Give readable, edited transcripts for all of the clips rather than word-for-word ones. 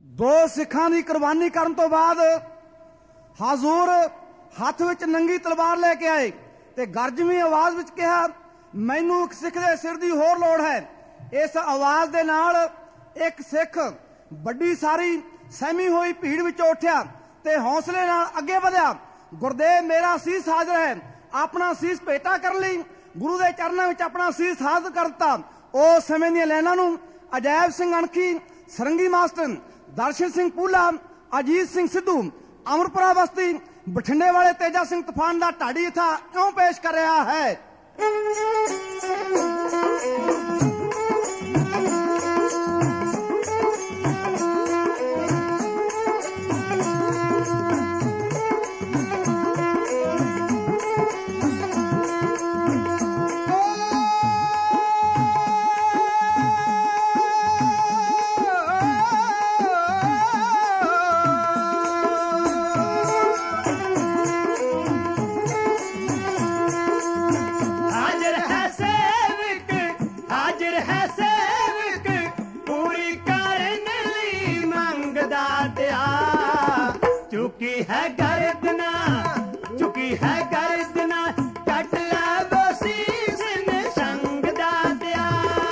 दो सिखां दी कुर्बानी करन तो बाद हाजूर हथ विच नंगी तलवार लेके आए ते गरजवीं आवाज विच कहा, मैनू एक सिख दे सिर दी होर लोड़ है। इस आवाज दे नाल एक सिख बड़ी सारी सहमी हुई भीड़ विच उठिया ते हौसले नाल अगे वधिया। गुरदेव मेरा सीस हाजिर है, अपना सीस भेटा कर लई। गुरु दे चरनां विच अपना सीस हाजिर कर दिता। उस समय दी लाइनां नूं अजैब सिंह अणखी, सरंगी मास्टर, दर्शन सिंह पूला, अजीत सिंह सिद्धू, अमरपुरा बस्ती, बठिंडे वाले तेजा सिंह तूफान दा ढाडी इत्था क्यों पेश कर रहा है। चुकी है गर्दना, चुकी है गर्दना, कट ला वो शीश संग दादिया।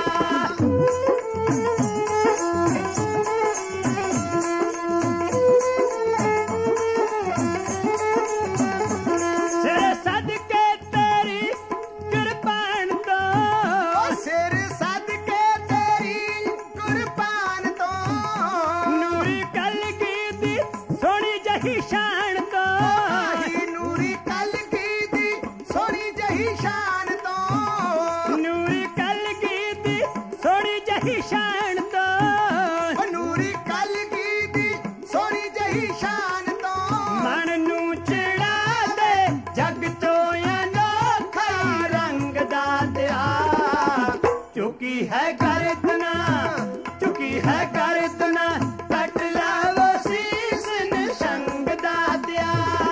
सिर सदके तेरी कुर्बान तो, सिर सदके तेरी कुर्बान तो, नूरी कल की दी सोनी जही शान तो, नूरी कल की दी सोनी जही शान तो, नूरी कल की दी सोनी जही शान तो, नूरी कल की दी सोनी जही शान तो, मन नू चिड़ा दे जग तो अनोखा रंग दादिया। चुकी है गर्दना, चुकी है गर्दना, कट ला वो शीश संग दादिया।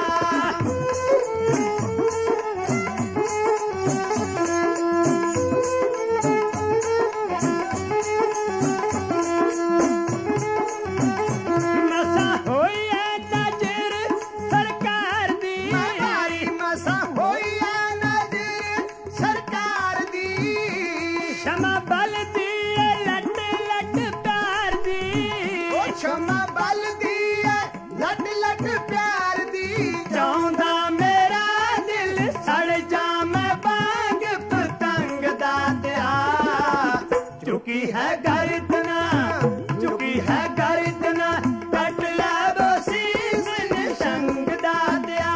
मसा होई है नजर सरकार दी, मसा होई है नजर सरकार दी, क्षमा बल दी लट लट प्यार दी, क्षमा बल दी लट लट प्यार दी। चाहुंदा मेरा दिल सड़ जा मैं बाग पतंग दादिया। चुकी है गर्दना, चुकी है गर्दना, कट ला वो शीश संग दादिया।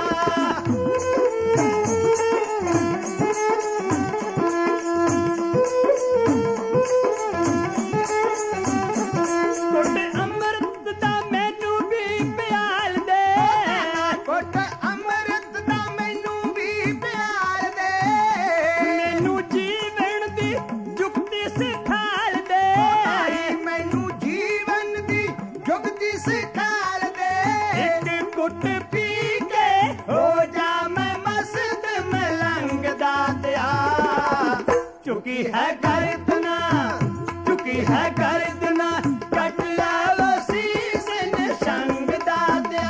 कुट अमृत दा मैनू भी प्याल दे, कुट अमृत दा मैनू भी प्याल दे, मैनू जीवन दी जुगती सिखाल दे, मैनू जीवन दी जुगती सिखाल दे। एक कुट पी के हो जा मैं मस्त मलंग दादिया। चुकी है गर्दना, चुकी है गर्दना, कट ला वो शीश संग दादिया।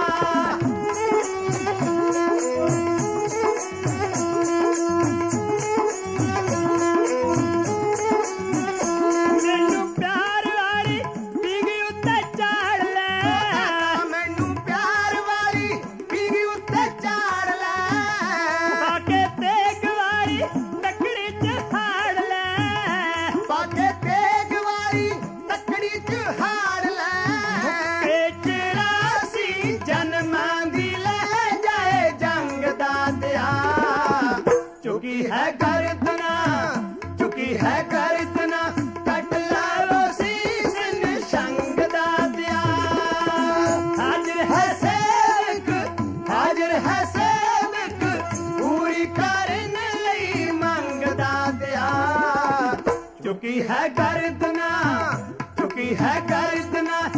मैनू प्यार वाली पीगी उत्ते चाड़ ले, मैनू प्यार वाली पीगी उत्ते चाड़ ले, पाके तेग वाली तकड़ी च हाड़ ले, पाके तेग वाली तकड़ी च हाड़ ले। मुक्के चरासी जन्मां दी ले जाए जंग दादिया। चुकी है गर्दना, चुकी है गर्दना, कट ला वो शीश संग दादिया। हाजिर है सेवक, हाजिर है सेवक, पूरी करन लई मंग दादिया। चुकी है गर्दना, चुकी है गर्दना,